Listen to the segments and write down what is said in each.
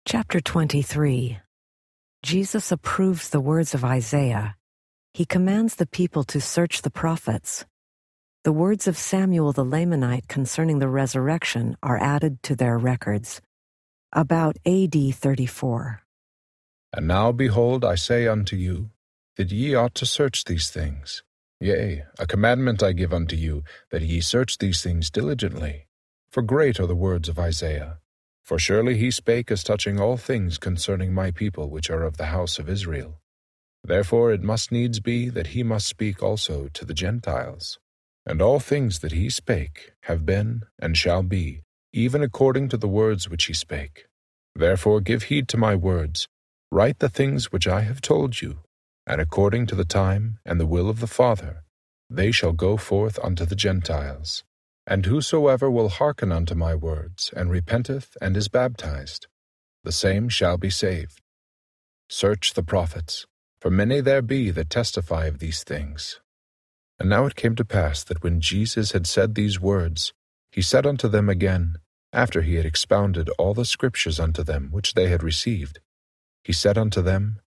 Chapter 23. Jesus approves the words of Isaiah. He commands the people to search the prophets. The words of Samuel the Lamanite concerning the resurrection are added to their records. About A.D. 34. And now, behold, I say unto you, that ye ought to search these things. Yea, a commandment I give unto you, that ye search these things diligently. For great are the words of Isaiah. For surely he spake as touching all things concerning my people which are of the house of Israel. Therefore it must needs be that he must speak also to the Gentiles. And all things that he spake have been and shall be, even according to the words which he spake. Therefore give heed to my words, write the things which I have told you, and according to the time and the will of the Father, they shall go forth unto the Gentiles. And whosoever will hearken unto my words, and repenteth, and is baptized, the same shall be saved. Search the prophets, for many there be that testify of these things. And now it came to pass that when Jesus had said these words, he said unto them again, after he had expounded all the scriptures unto them which they had received, he said unto them,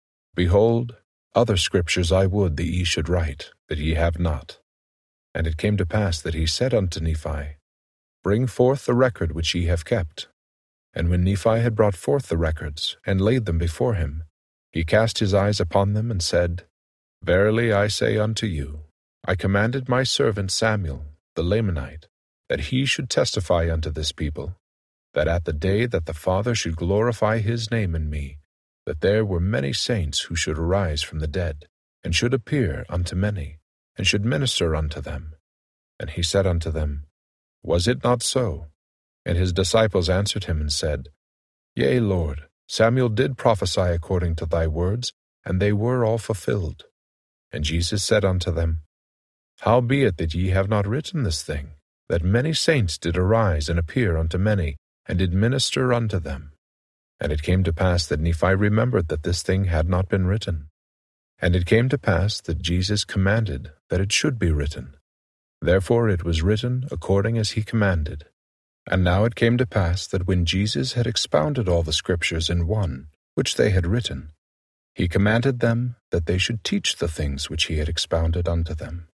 Behold, other scriptures I would that ye should write, that ye have not. And it came to pass that he said unto Nephi, Bring forth the record which ye have kept. And when Nephi had brought forth the records, and laid them before him, he cast his eyes upon them, and said, Verily I say unto you, I commanded my servant Samuel, the Lamanite, that he should testify unto this people, that at the day that the Father should glorify his name in me, that there were many saints who should arise from the dead, and should appear unto many, and should minister unto them. And he said unto them, Was it not so? And his disciples answered him and said, Yea, Lord, Samuel did prophesy according to thy words, and they were all fulfilled. And Jesus said unto them, How be it that ye have not written this thing, that many saints did arise and appear unto many, and did minister unto them? And it came to pass that Nephi remembered that this thing had not been written. And it came to pass that Jesus commanded that it should be written. Therefore it was written according as he commanded. And now it came to pass that when Jesus had expounded all the scriptures in one, which they had written, he commanded them that they should teach the things which he had expounded unto them.